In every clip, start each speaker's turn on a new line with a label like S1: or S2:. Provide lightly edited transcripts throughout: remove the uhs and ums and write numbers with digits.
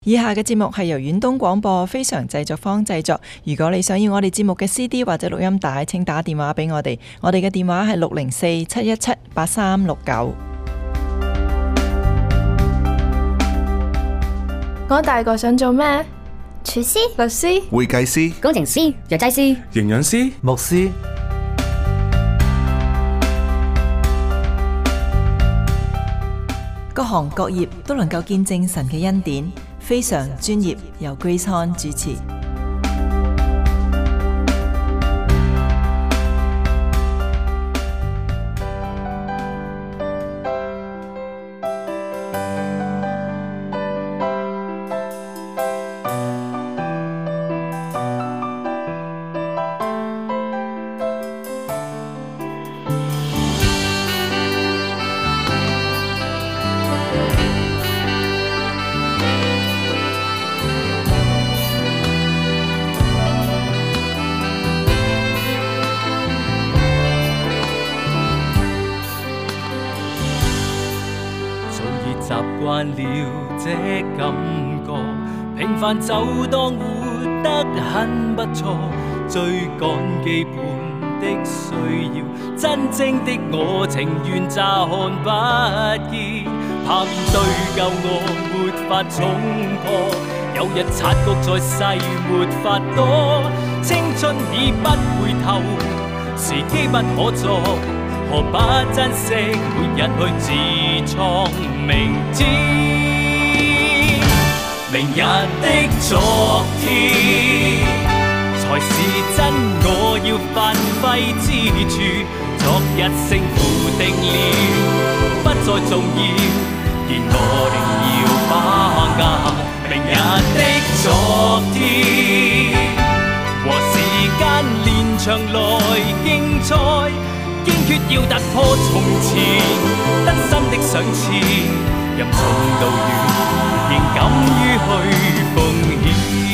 S1: 以下嘅節目係由遠東廣播非常製作坊製作。如果你想要我哋節目嘅 CD 或者錄音帶，請打電話俾我哋。我哋嘅電話係604-717-8369。
S2: 我大個想做咩？
S3: 廚師、
S2: 律師、
S4: 會計師、
S3: 工程師、藥劑師、
S5: 營養師、
S6: 牧師。
S1: 各行各業都能夠見證神嘅恩典，非常專業，由 Grace Han 主持。
S7: 習慣了這感覺，平凡就當活得很不錯，追趕基本的需要，真正的我情願乍看不見，怕面對舊我沒法衝破，有日察覺在世沒法躲，青春已不回頭，時機不可再，何不珍惜每日去自創明天？明日的昨天才是真我要發揮之處，昨日勝負定了不再重要，然我定要把握明日的昨天，和時間連場來競賽，堅決要突破從前，得失的賞賜，任重道遠，仍敢於去奉獻。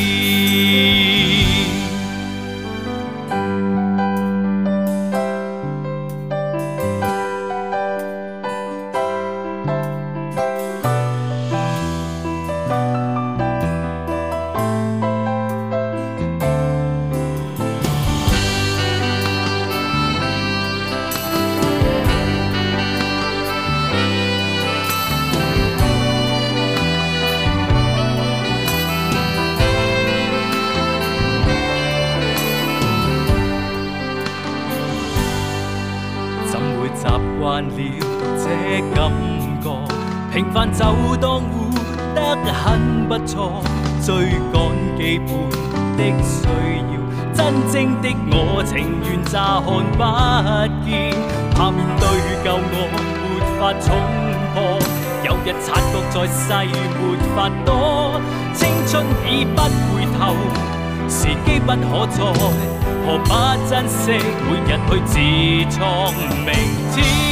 S7: 習慣了這感覺，平凡就當活得很不錯，追趕基本的需要，真正的我情願乍看不見，怕面對舊我沒法衝破，有日察覺在世沒法躲，青春已不回頭，時機不可再，何不珍惜每日去自創明天？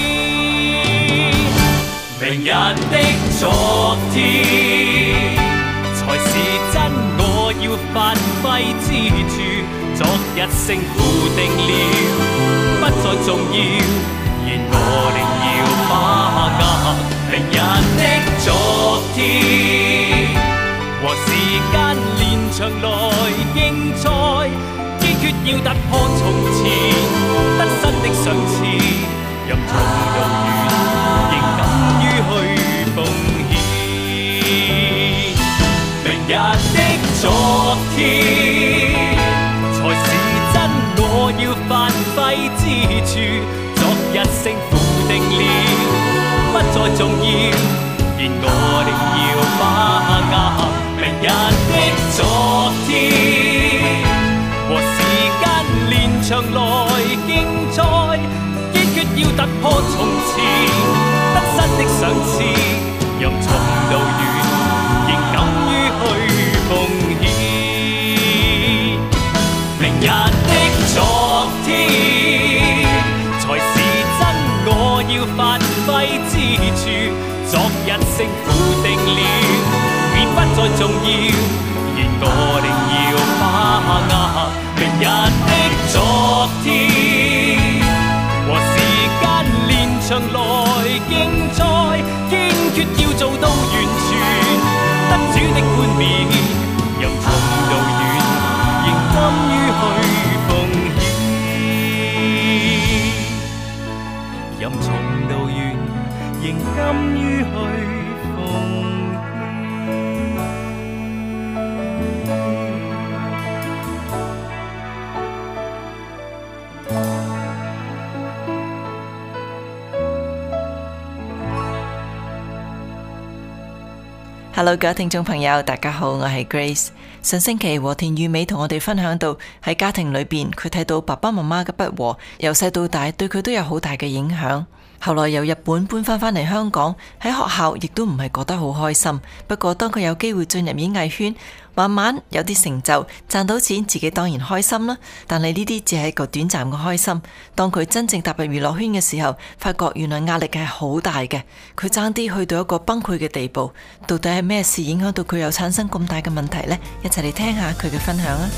S7: 明日的昨天才是真我要發揮之處，昨日勝負定了不再重要，然我定要把握明日的昨天，和時間連場來競賽，堅決要突破從前，得失的賞賜，任重道遠，仍敢於去奉獻。明日的昨天才是真我要發揮之處，昨日勝負定了不再重要，然我定要把握明日的昨天，和時間連場來競賽，堅決要突破從前，得失的賞賜，任重道遠，仍敢於去奉獻。明日的昨天才是真我要發揮之處，昨日勝負定了已不再重要，然我定要把握明日的昨天，和時間連場來競賽，堅決要做到完全，得主的冠冕
S1: Hello， 各位聽眾朋友，大家好，我係 Grace。上星期和田裕美同我哋分享到喺家庭裏邊，佢睇到爸爸媽媽嘅不和，由細到大對佢都有好大嘅影響。後來由日本搬返嚟香港，喺學校亦都唔係覺得好開心。不過當佢有機會進入演藝圈，慢慢有啲成就，賺到錢，自己當然開心啦。但係呢啲只係一個短暫嘅開心。當佢真正踏入娛樂圈嘅時候，發覺原來壓力係好大嘅。佢爭啲去到一個崩潰嘅地步。到底係咩事影響到佢又產生咁大嘅問題呢？一齊嚟聽下佢嘅分享啊！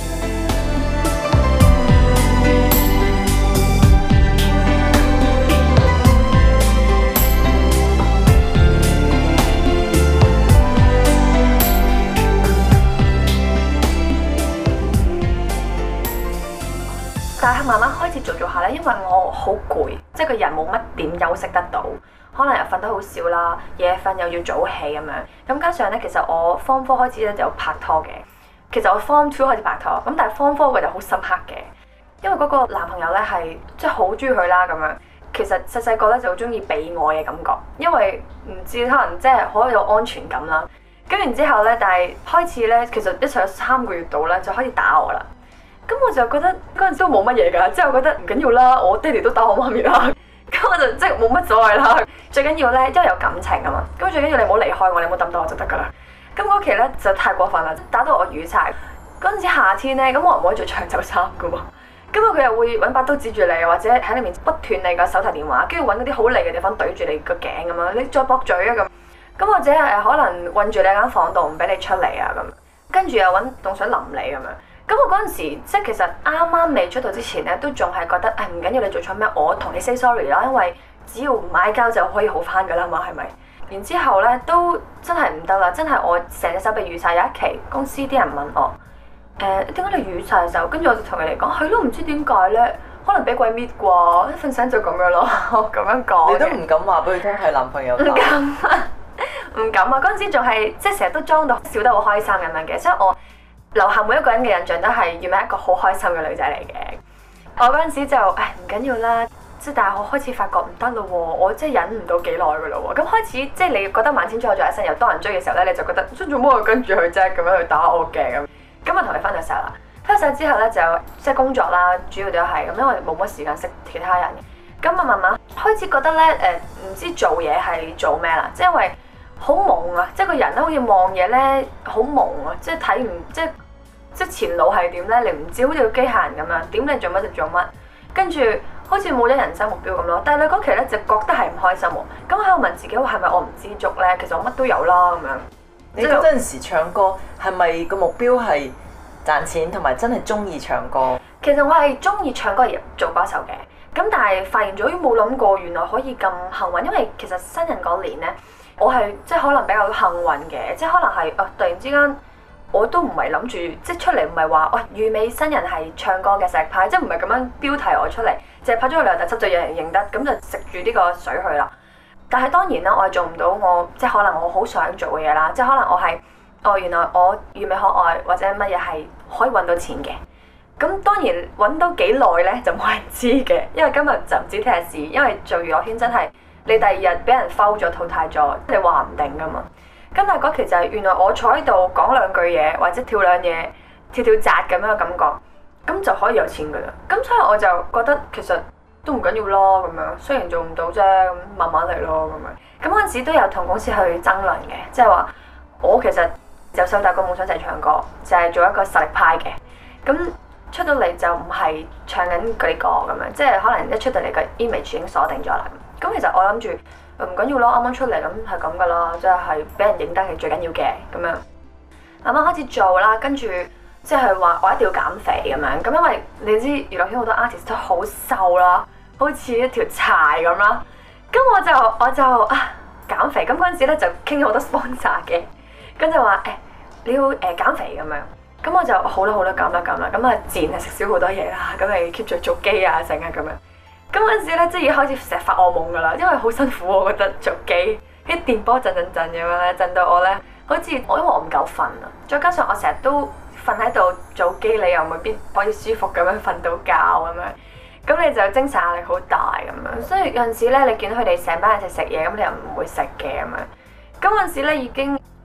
S2: 但係慢慢開始做下咧，因為我好攰，即係個人冇乜點休息得到，可能又瞓得好少啦，夜瞓又要早起咁樣。咁加上咧，其實我 Form 4開始咧就有拍拖嘅，其實我 Form 2開始拍拖，咁但係 Form 4個就好深刻嘅，因為嗰個男朋友咧係即係好中意佢啦咁樣。其實細個咧就好中意被愛嘅感覺，因為唔知可能即係好有安全感啦。跟完之後咧，但係開始咧，其實一齊咗3個月度咧就開始打我啦。咁我就覺得嗰陣時都冇乜嘢㗎，即係我覺得唔緊要啦，我爹哋都打我媽咪啦，咁我就即係冇乜所謂啦。最緊要咧，因為有感情啊嘛，咁最緊要你唔好離開我，你唔好抌到我就得㗎啦。咁嗰期咧就太過分啦，打到我瘀晒。嗰陣時夏天咧，咁我唔可以着長袖衫㗎喎，咁佢又會揾把刀指住你，或者喺你面不斷你個手提電話，跟住揾嗰啲好利嘅地方對住你個頸咁樣，你再駁嘴啊咁。咁或者係可能韞住你間房度唔俾你出嚟啊咁，跟住又揾凍水淋你咁樣。咁我嗰陣時即係其實啱啱未出道之前咧，都仲係覺得唔緊要你做錯咩，我同你 say sorry 啦，因為只要唔嗌交就可以好翻㗎啦嘛，係咪？然之後咧都真係唔得啦，真係我成隻手被瘀晒。有一期公司啲人問我點解你瘀晒手？跟住我就同佢哋講係咯，唔知點解咧，可能俾鬼搣啩，一瞓醒就咁樣咯，咁樣講。
S1: 你都唔敢話俾佢聽係男朋友打？
S2: 唔敢，唔敢啊！嗰陣時仲係即係成日都裝到笑得好開心咁樣嘅，所以我樓下每一個人嘅印象都係要咩一個好開心嘅女仔嚟嘅。我嗰陣時就唔緊要啦，即係但係我開始發覺唔得咯喎，我即係忍唔到幾耐噶咯喎。咁開始即係你覺得萬千寵愛在一身又多人追嘅時候咧，你就覺得做乜我跟住佢啫，咁樣去打我嘅咁。咁我同佢分咗手啦，分咗手之後咧就即係工作啦，主要都係咁，因為冇乜時間識其他人嘅。咁啊慢慢開始覺得咧唔知做嘢係做咩啦，即係因為好懵啊，即係個人咧好似望嘢咧好懵啊，即係睇唔即係前路係點咧，你唔知，好似個機械人咁樣，點你做乜就做乜，跟住好似冇咗人生目標咁咯。但係你嗰期咧就覺得係唔開心喎，咁喺度問自己係咪我唔知足咧？其實我乜都有啦咁樣。
S1: 你嗰陣時唱歌係咪個目標係賺錢同埋真係中意唱歌？
S2: 其實我係中意唱歌而做歌手嘅，咁但係發現咗冇諗過原來可以咁幸運，因為其實新人嗰年咧，我係即係可能比較幸運嘅，即係可能係突然之間。我都唔係諗住，即係出嚟唔係話，裕美新人係唱歌嘅石派，即係唔係咁樣標題我出嚟，淨係拍咗個2特輯就有人認得，咁就食住呢個水去啦。但係當然啦，我係做唔到我即係可能我好想做嘅嘢啦，即係可能我係原來我裕美可愛或者乜嘢係可以揾到錢嘅。咁當然揾到幾耐呢就冇人知嘅，因為今日就唔知聽日事，因為做娛樂圈真係你第2日俾人 foul 咗淘汰咗，你話唔定噶嘛。咁但係嗰期就係原來我坐喺度講2句嘢，或者跳2嘢，跳紮咁樣嘅感覺，咁就可以有錢噶啦。咁所以我就覺得其實都唔緊要咯，咁樣雖然做唔到啫，咁慢慢嚟咯咁樣。咁嗰陣時都有同公司去爭論嘅，即係話我其實由細到大個夢想就係唱歌，就係做一個實力派嘅。咁出到嚟就唔係唱緊嗰啲歌咁樣，即係可能一出到嚟個 image 已經鎖定咗啦。咁其實我諗住。唔緊要咯，啱啱出嚟咁係咁噶啦，即係俾人影低係最緊要嘅咁樣。啱啱開始做啦，跟住即係話我一定要減肥咁樣。咁因為你知娛樂圈好多 artist 都好瘦啦，好似一條柴咁啦。咁我就減肥。咁嗰陣時咧就傾咗好多 sponsor 嘅，咁就話你要減肥咁樣。咁我就好啦減啦。咁啊自然係食少好多嘢啦，咁咪 keep 住做機啊成啊咁樣。咁嗰陣時咧，即係已經開始成日發惡夢噶啦，因為好辛苦我覺得做機，啲電波震咁樣咧，震到我咧，好似因為我唔夠瞓啊，再加上我成日都瞓喺度做機，你又未必可以舒服咁樣瞓到覺咁樣，咁你就精神壓力好大咁樣，所以有陣時咧，你見到佢哋成班人一齊食嘢，咁你又唔會食嘅咁樣，咁嗰陣時咧已經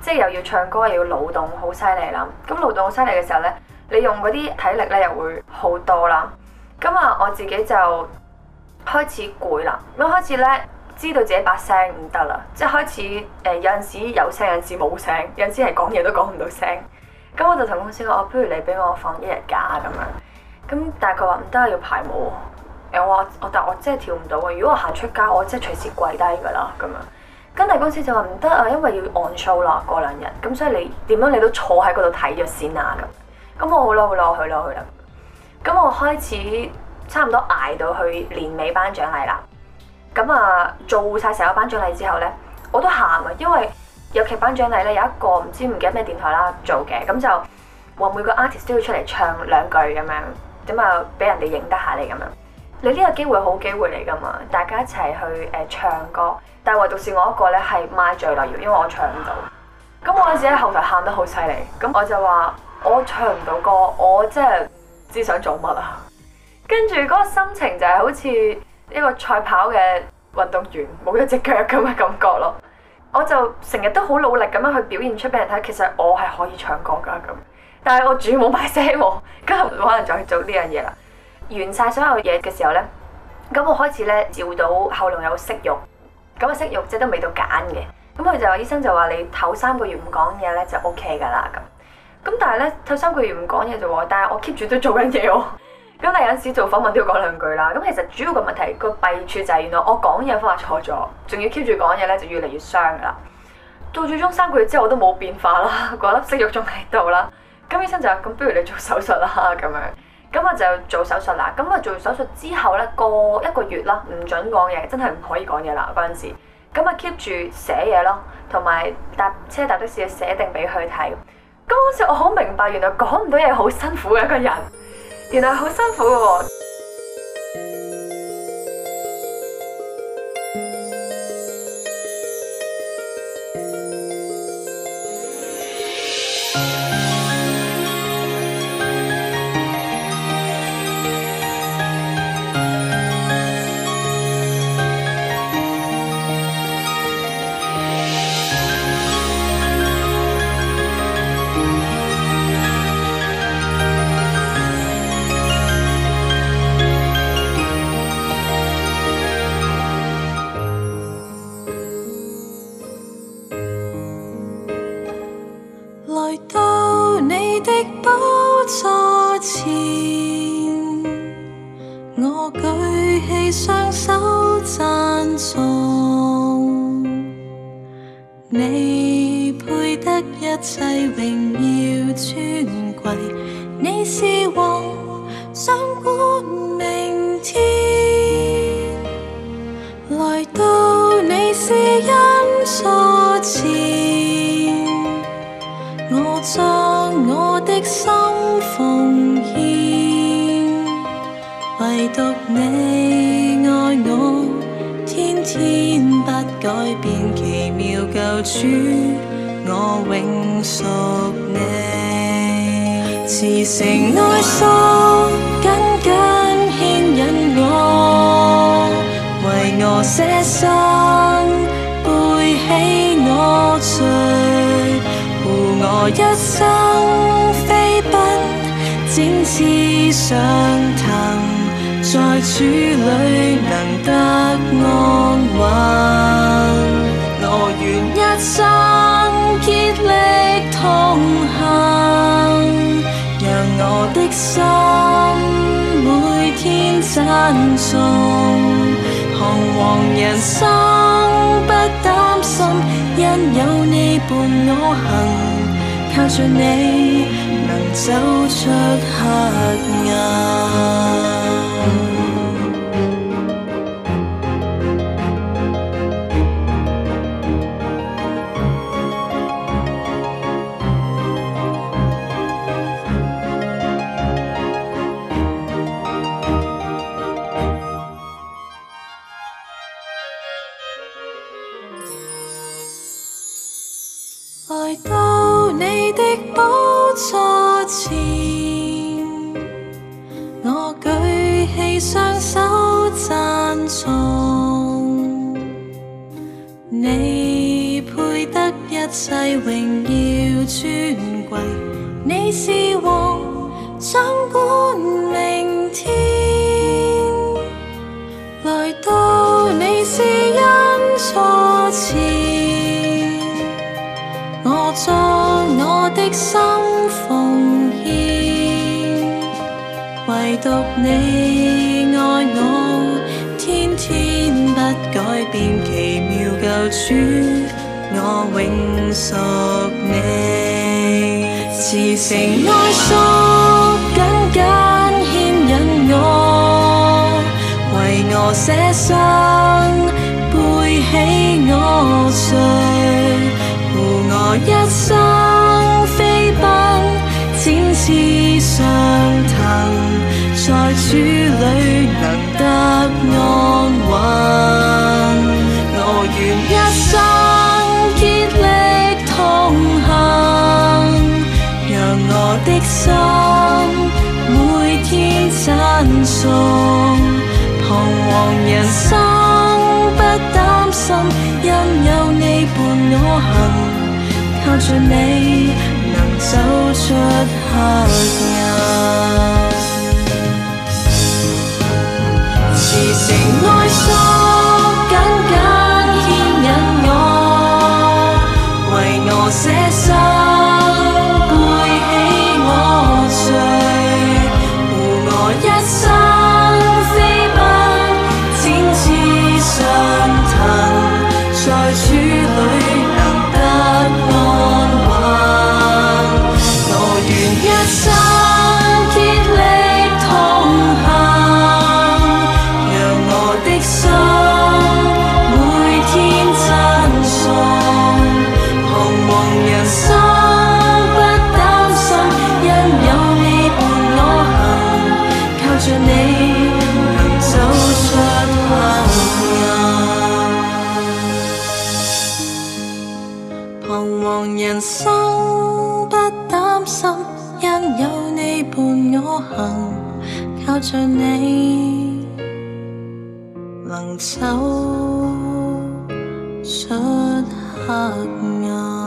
S2: 即係又要唱歌又要勞動，好犀利啦。咁勞動好犀利嘅時候呢，你用嗰啲體力呢又會好多啦。咁啊，我自己就開始攰啦。咁開始呢，知道自己把聲唔得啦，即係開始有陣時有聲，有陣時冇聲，有陣時係講嘢都講唔到聲。咁我就同公司講，不如你俾我放1日假咁樣。咁但係佢話唔得，要排舞。但我真係跳唔到啊！如果我行出街，我真係隨時跪低㗎啦咁樣。跟住公司就話唔得啊，因為要 on show 啦過2日，咁所以你點樣你都坐喺嗰度睇咗先啊咁。咁我好啦，我去啦。咁我開始差唔多捱到去年尾頒獎禮啦。咁啊做晒成個頒獎禮之後呢，我都喊啊，因為有劇頒獎禮呢，有一個唔記得咩電台啦做嘅，咁就話每個 artist 都要出嚟唱2句咁樣，咁啊俾人哋認得下你咁樣。你呢個機會好機會嚟㗎嘛，大家一齊去唱歌，但係唯獨是我一個咧係咪嘴啦要，因為我唱唔到。咁我嗰陣時喺後台喊得好犀利，咁我就話我唱唔到歌，我真係唔知想做乜啊。跟住嗰個心情就係好似一個賽跑嘅運動員冇一隻腳咁嘅感覺咯。我就成日都好努力咁樣去表現出俾人睇，其實我係可以唱歌㗎咁，但係我主要冇埋聲喎，咁可能就去做呢樣嘢啦。完晒所有嘢嘅時候呢，咁我開始呢照到喉嚨有息肉，咁啊息肉即係都未到揀嘅，咁佢就話醫生就話你唞3個月唔講嘢呢就 OK 㗎啦咁。咁但係呢，唞3個月唔講嘢就話，但係我 keep 住都做緊嘢喎。咁但係有陣時做訪問都要講2句啦。咁其實主要個問題個弊處就係原來我講嘢方法錯咗，仲要 keep 住講嘢呢就越嚟越傷㗎啦。到最終3個月之後我都冇變化啦，嗰粒息肉仲喺度啦。咁醫生就話咁不如你做手術啦咁樣。咁我就做手術啦。咁我做完手術之後呢，過1個月啦，唔準講嘢，真係唔可以講嘢啦嗰陣時。咁啊 keep 住寫嘢咯，同埋搭車搭的士寫定俾佢睇。咁嗰時我好明白，原來講唔到嘢好辛苦嘅一個人，原來好辛苦嘅喎。
S4: 來到你的寶座前，我舉起雙手讚頌，你配得一切榮耀尊貴，你是王掌管明天，來到你施恩座前，我將我的心奉獻，唯獨你愛我，天天不改變，奇妙救主，我永屬你。慈繩愛索緊緊牽引我，為我捨身，背起我罪。我一生飛奔，展翅上騰，在主裏能得安穩。我願一生竭力同行，讓我的心每天讚頌，彷徨人生不擔心，因有你伴我行。靠着你，能走出黑暗。來到你的寶座前，我舉起雙手讚頌，你配得一切榮尊貴。你是王，掌管明天。來到你是恩座前，我將我的心奉獻，唯獨你愛我，天天不改變，奇妙救主，我永屬你。慈繩愛索緊緊牽引我，為我捨生背起我罪，護我一生飛奔，展翅上騰，在主裏能得安穩。我願一生竭力同行，讓我的心每天讚頌，彷徨人生不擔心，因有你伴我行，靠着你能走出黑暗。慈繩愛索緊緊牽引我，為我捨生背起我罪，護我一生飛奔，展翅上騰，在主裏能得安穩。我願一生竭力同行，讓我的心每天讚頌，彷徨人生不擔心，因有你伴我行，靠着你能走出黑暗。彷徨人生不擔心，因有你伴我行，靠着你能走出黑暗。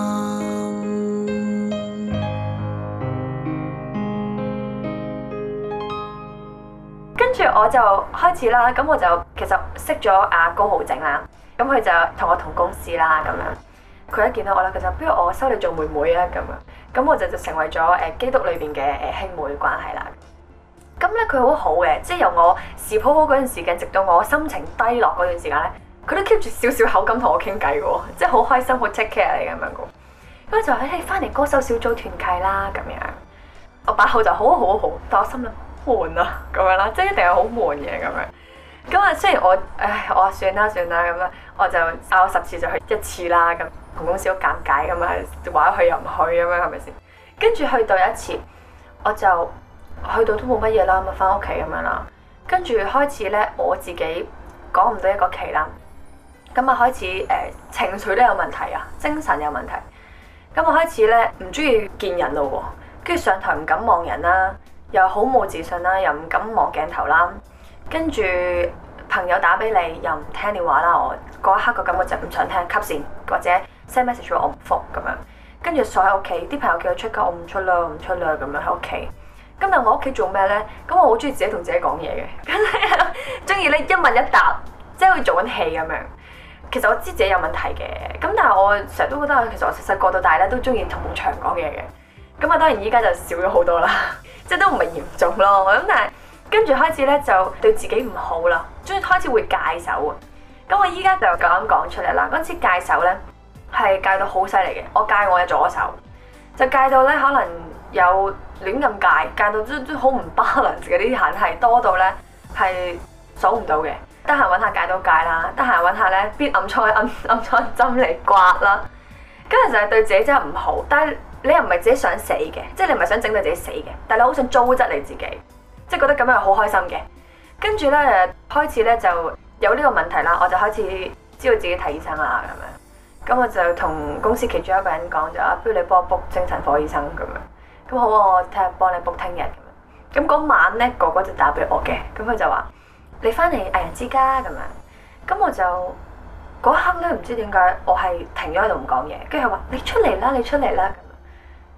S2: 跟住我就開始啦，咁我就其實識咗阿高浩正啦，咁佢就同我同公司啦咁樣。佢一見到我啦，佢就不如我收你做妹妹啊咁樣，咁我就成為咗基督裏邊嘅兄妹關係啦。咁咧佢好好嘅，即係由我事鋪好嗰段時間，直到我心情低落嗰段時間咧，佢都 keep 住少少口感同我傾偈嘅，即係好開心，好 take care 你咁樣嘅。咁就話你翻嚟歌手小組團契啦咁樣，我把口就好，但我心諗悶啊咁樣啦，即係一定係好悶嘅咁樣。咁啊雖然我話算啦咁樣，我就拗10次就去1次啦咁。同公司好尷尬咁啊，話去又唔去咁樣係咪先？跟住去到一次，我就去到都冇乜嘢啦，咁啊翻屋企咁樣啦。跟住開始咧，我自己講唔到一個期啦，咁啊開始情緒都有問題啊，精神有問題。咁我開始咧唔中意見人咯喎，跟住上台唔敢望人啦，又好冇自信啦，又唔敢望鏡頭啦。跟住朋友打俾你又唔聽電話啦，我嗰一刻個感覺就唔想聽，吸線或者 send message 我唔覆咁樣，跟住坐喺屋企，啲朋友叫我出街，我唔出啦咁樣喺屋企。咁但我屋企做咩咧？咁我好中意自己同自己講嘢嘅，中意咧一問一答，即係好似做緊戲咁樣。其實我知自己有問題嘅，咁但係我成日都覺得其實我細個到大咧都中意同場講嘢嘅。咁啊當然依家就少咗好多啦，即係都唔係嚴重咯。咁但係跟住開始咧就對自己唔好啦，終於開始會戒手啊。咁我依家就咁講出嚟啦。嗰次戒手咧係戒到好犀利嘅，我戒我嘅左手，就戒到咧可能有亂咁戒，戒到都好唔 balance 嘅，啲痕係多到咧係數唔到嘅。得閒揾下戒刀戒啦，得閒揾下咧邊暗瘡針嚟刮啦。咁其實係對自己真係唔好，但係你又唔係自己想死嘅，即係你唔係想整到自己死嘅，但係你好想糟質你自己，即係覺得咁樣係好開心嘅。跟住咧開始咧就有呢個問題啦，我就開始知道自己睇醫生啦咁樣。咁我就同公司其中一個人講就不如你幫我 book 精神科醫生咁樣。咁好啊，我睇下幫你 book 聽日咁樣。咁嗰晚咧哥哥就打俾我嘅，咁佢就話你翻嚟藝人之家咁樣。咁我就嗰刻咧唔知點解我係停咗喺度唔講嘢，跟住佢話你出嚟啦咁。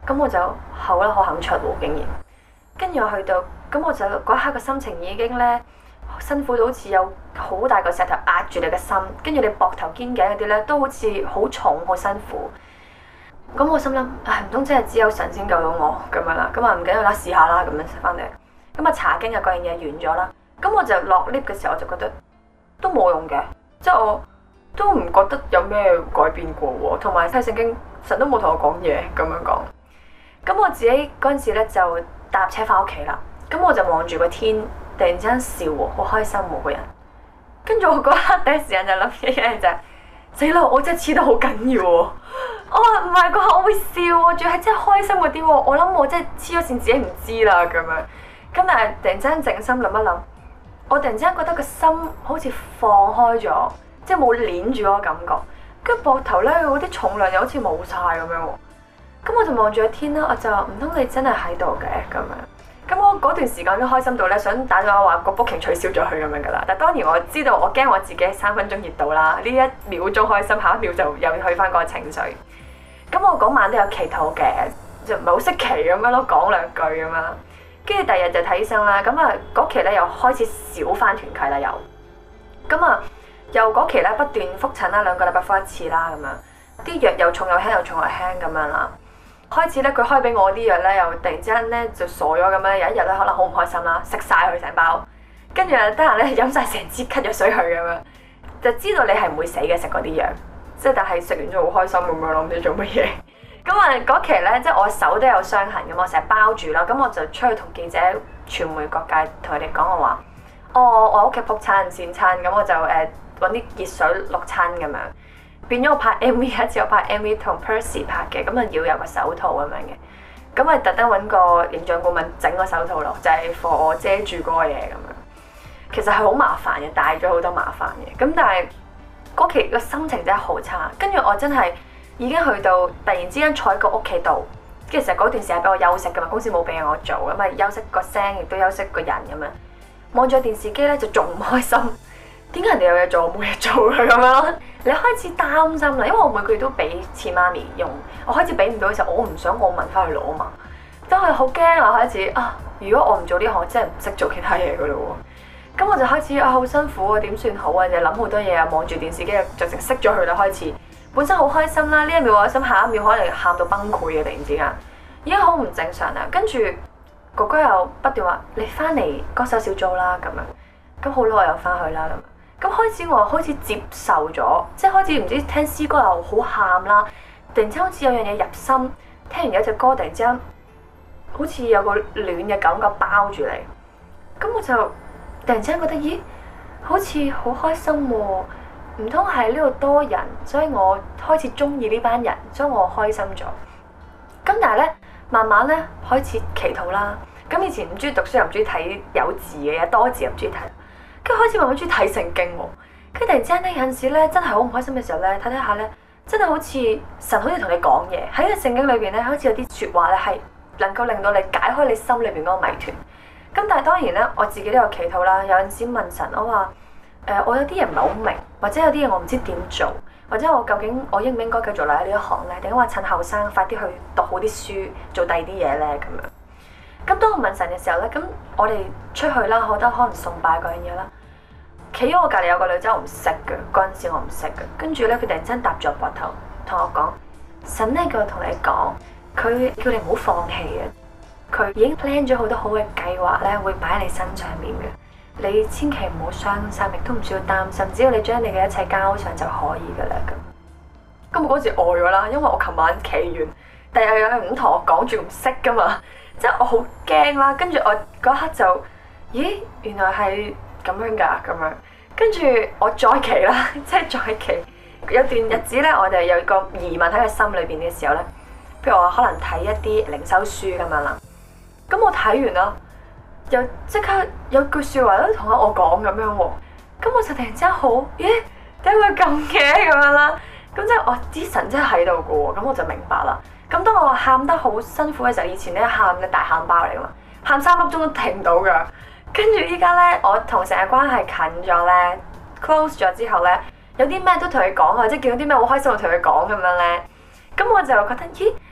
S2: 咁我就好啦，我肯出喎，竟然。跟住我去到，咁我就嗰一刻個心情已經咧辛苦到好似有好大個石頭壓住你嘅心，跟住你膊頭肩頸嗰啲咧都好似好重好辛苦。咁我心諗，唉，唔通真係只有神先救到我咁樣啦？咁啊唔緊要啦，試下啦咁樣翻嚟。咁啊查經啊嗰樣嘢完咗啦，咁我就落 lift 嘅時候我就覺得都冇用嘅，即係我都唔覺得有咩改變過喎，同埋睇聖經神都冇同我講嘢咁樣講。咁我自己嗰陣時咧就搭車翻屋企啦，咁我就望住個天，突然之間笑喎，好開心喎個人。跟住我嗰刻第一時間就諗起一樣就係死啦！我真係黐得好緊要喎。我話唔係嗰刻我會笑喎，仲要係真係開心嗰啲喎。我諗我真係黐咗線自己唔知啦咁樣。咁但係突然之間靜心諗一諗，我突然之間覺得個心好似放開咗，即係冇攣住嗰個感覺。跟住膊頭咧，嗰啲重量又好似冇晒咁樣喎。咁我就望住個天啦，我就話唔通你真係喺度嘅咁樣。咁我嗰段時間都開心到咧，想打電話話個 booking 取消咗佢咁樣噶啦。但係當然我知道我驚我自己3分鐘熱到啦，呢一秒鐘開心，下一秒就又去翻嗰個情緒。咁我嗰晚都有祈禱嘅，就唔係好識祈咁樣咯，講兩句咁樣。跟住第二日就睇醫生啦。咁啊嗰期咧又開始少翻團契啦，又咁啊又嗰期咧不斷覆診啦，2個禮拜覆一次啦咁樣。啲藥又重又輕又重又輕咁樣啦。開始咧佢開俾我啲藥咧，又突然之間咧就傻咗咁樣。有一日咧可能好唔開心啦，食晒佢成包，跟住得閒咧飲晒成支咳藥水佢咁樣，就知道你係唔會死嘅食嗰啲藥，即係但係食完咗好開心咁樣咯，唔知做乜嘢。咁啊嗰期咧即係我手都有傷痕咁，我成日包住啦，咁我就出去同記者、傳媒各界同佢哋講我話，我屋企仆餐善餐，咁我就揾啲熱水淥親咁樣。變咗我拍 MV 一次，我拍 MV 同 Percy 拍嘅，咁啊要有個手套咁樣嘅，咁啊特登揾個形象顧問整個手套咯，就係 for 我遮住嗰個嘢咁樣。其實係好麻煩嘅，帶咗好多麻煩嘅。咁但係嗰期個心情真係好差，跟住我真係已經去到突然之間坐喺個屋企度，跟住其實嗰段時間俾我休息噶嘛，公司冇俾我做，咁啊休息個聲亦都休息個人咁樣。望住電視機咧就仲唔開心。點解人哋有嘢做，我冇嘢做咁樣咯？你開始擔心啦，因為我每個月都俾錢媽咪用，我開始俾唔到嘅時候，我唔想我問翻去攞嘛，真係好驚啊！開始啊，如果我唔做呢行，我真係唔識做其他嘢噶咯喎。咁我就開始啊，好辛苦啊，點算好啊？就諗好多嘢啊，望住電視機就直熄咗佢啦。開始本身好開心啦，呢一秒開心，下一秒可能喊到崩潰嘅，突然之間已經好唔正常啦。跟住哥哥又不斷話：你翻嚟歌手小組啦咁樣。咁好耐又翻去啦咁。咁開始我開始接受咗，即係開始唔知聽詩歌又好喊啦，突然之間好似有樣嘢入心，聽完有隻歌突然之間好似有個暖嘅感覺包住你，咁我就突然之間覺得咦，好似好開心喎，唔通係呢度多人，所以我開始中意呢班人，所以我開心咗。咁但係咧，慢慢咧開始祈禱啦。咁以前唔中意讀書又唔中意睇有字嘅嘢，多字又唔中意睇。跟住開始慢慢中意睇聖經喎，跟住突然之間咧有陣時咧真係好唔開心嘅時候咧，睇睇下咧，真係好似神好似同你講嘢喺個聖經裏邊咧，好似有啲説話咧係能夠令到你解開你心裏邊嗰個謎團。咁但係當然咧，我自己都有祈禱啦。有陣時問神，我話我有啲嘢唔係好明，或者有啲嘢我唔知點做，或者我究竟我應唔應該繼續留喺呢一行咧，定係話趁後生快啲去讀好啲書，做第二啲嘢咧咁樣。咁當我問神嘅時候咧，咁我哋出去啦，我覺得可能崇拜嗰樣嘢啦。企喺我隔離有個女仔，我唔識嘅，嗰陣時我唔識嘅。跟住咧，佢突然間搭住我膊頭，同我講：神咧叫我同你講，佢叫你唔好放棄嘅，佢已經 plan 咗好多好嘅計劃咧，會擺喺你身上面嘅。你千祈唔好傷心，亦都唔需要擔心，只要你將你嘅一切交上就可以噶啦咁。咁我嗰時呆咗啦，因為我琴晚企完，第日有人唔同我講住唔識噶嘛，即係我好驚啦。跟住我嗰刻就，咦，原來係咁樣㗎咁樣。跟住我再企啦，即係再企。有段日子咧，我哋有個疑問喺個心裏邊嘅時候咧，譬如我可能睇一啲靈修書咁樣啦。咁我睇完啦，又即刻有句説話都同我講咁樣喎。咁我就突然之間好，咦，點解會咁嘅咁樣啦？咁即係我啲神真係喺度嘅喎。咁我就明白啦。咁當我喊得好辛苦嘅時候，以前咧喊嘅大喊包嚟㗎嘛，喊3粒鐘都停唔到㗎。跟住依家咧，我同成日關係近咗咧 ，close 咗之後咧，有啲咩都同佢講啊，即係見到啲咩好開心，我同佢講咁樣咧。咁我就覺得，咦，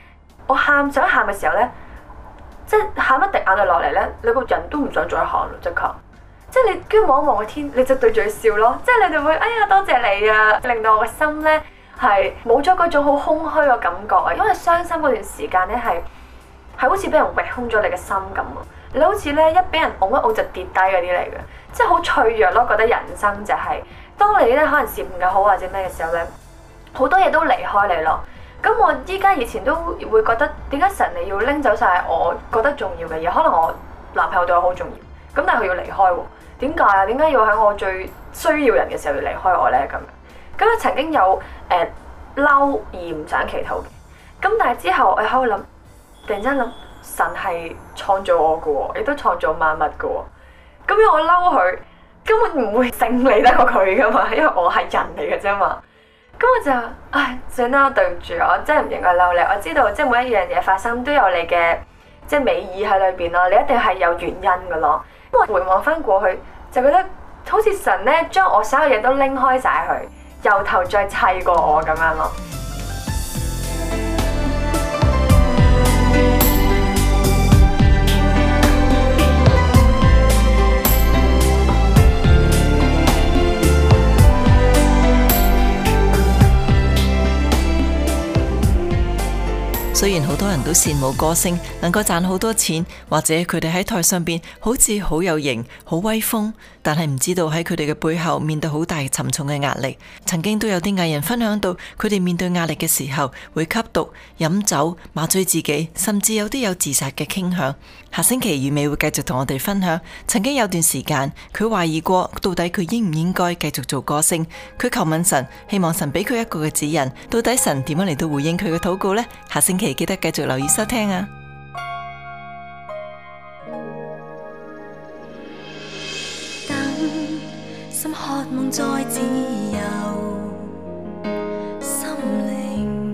S2: 我想喊嘅時候咧，即係喊一滴眼淚落嚟咧，你個人都唔想再喊咯，即刻。即係你跟住望一望個天，你就對住佢笑咯。即係你就會哎呀多謝你啊，令到我嘅心咧係冇咗嗰種好空虛嘅感覺啊。因為傷心嗰段時間咧係好似俾人挖空咗你嘅心咁啊。你好似咧一俾人拱一拱就跌低嗰啲嚟嘅，即係好脆弱咯。覺得人生就係、當你咧可能事唔夠好或者咩嘅時候咧，好多嘢都離開你咯。咁我依家以前都會覺得點解神你要拎走晒我覺得重要嘅嘢？可能我男朋友對我好重要，咁但係佢要離開喎。點解啊？點解要喺我最需要人嘅時候要離開我咧？咁樣曾經有嬲而唔想祈禱嘅，咁但係之後我喺度諗，突然之間諗神係創造我嘅喎，亦都創造萬物嘅喎。咁樣我嬲佢，根本唔會勝利得過佢噶嘛，因為我係人嚟嘅啫嘛。咁我就算啦，對唔住，我真係唔應該嬲你。我知道即係每一樣嘢發生都有你嘅即係美意喺裏邊咯，你一定係有原因嘅咯。咁我回望翻過去，就覺得好似神咧將我所有嘢都拎開晒佢，由頭再砌過我咁樣咯。
S1: 雖然好多人都羨慕歌星能夠賺好多錢，或者佢哋喺台上邊好似好有型、好威風，但係唔知道喺佢哋嘅背後面對好大沉重嘅壓力。曾經都有啲藝人分享到，佢哋面對壓力嘅時候會吸毒、飲酒、麻醉自己，甚至有啲有自殺嘅傾向。下星期雨美會繼續同我哋分享，曾經有段時間佢懷疑過到底佢應唔應該繼續做歌星，佢求問神，希望神俾佢一個嘅指引，到底神點樣嚟到回應佢嘅禱告呢？下星期記得繼續留意收聽啊！
S4: 等心渴望再自由，心靈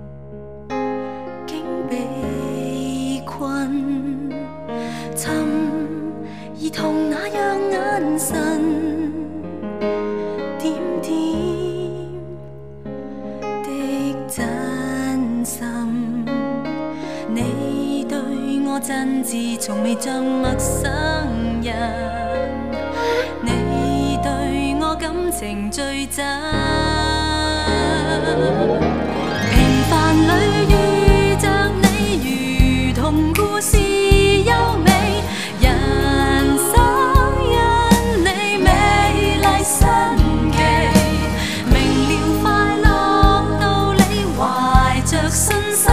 S4: 竟被困，尋兒童那樣眼神，點點的真心。你對我真摯，從未像陌生人。你對我感情最真，平凡裏遇着你，如同故事優美。人生因你美麗神奇，明了快樂道理，懷着信心。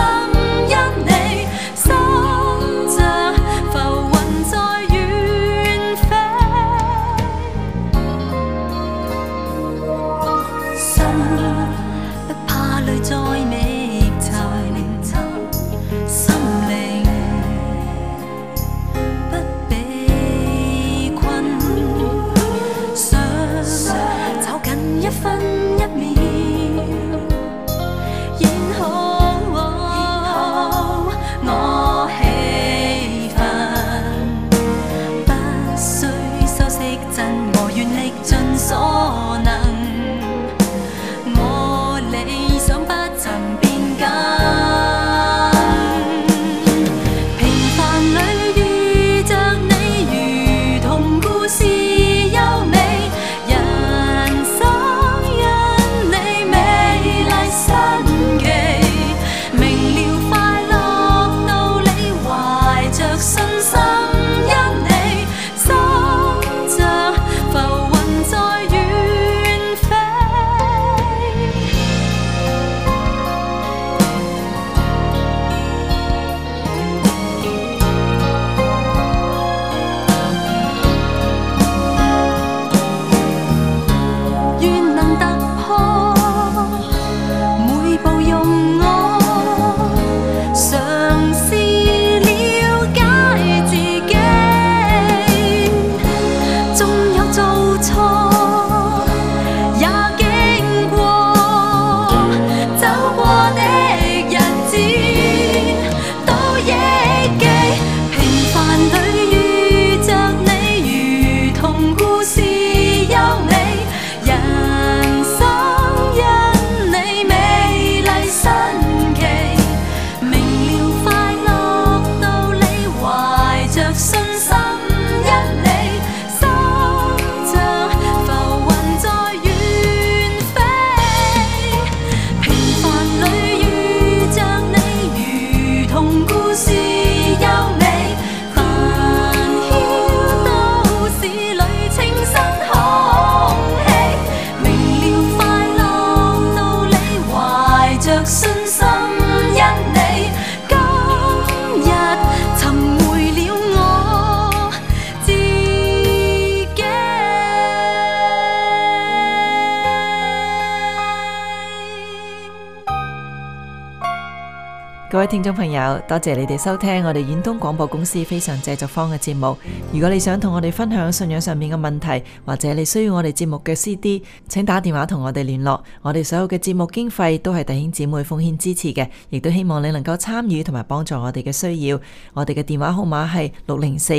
S1: 各位聽眾朋友，多謝你哋收聽我哋遠東廣播公司非常製作坊嘅節目。如果你想同我哋分享信仰上面嘅問題，或者你需要我哋節目嘅 CD， 請打電話同我哋聯絡。我哋所有嘅節目經費都係弟兄姊妹奉獻支持嘅，亦都希望你能夠參與同埋幫助我哋嘅需要。我哋嘅電話號碼係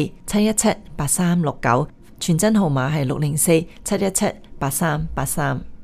S1: 604-717-8369，傳真號碼係604-717-8383。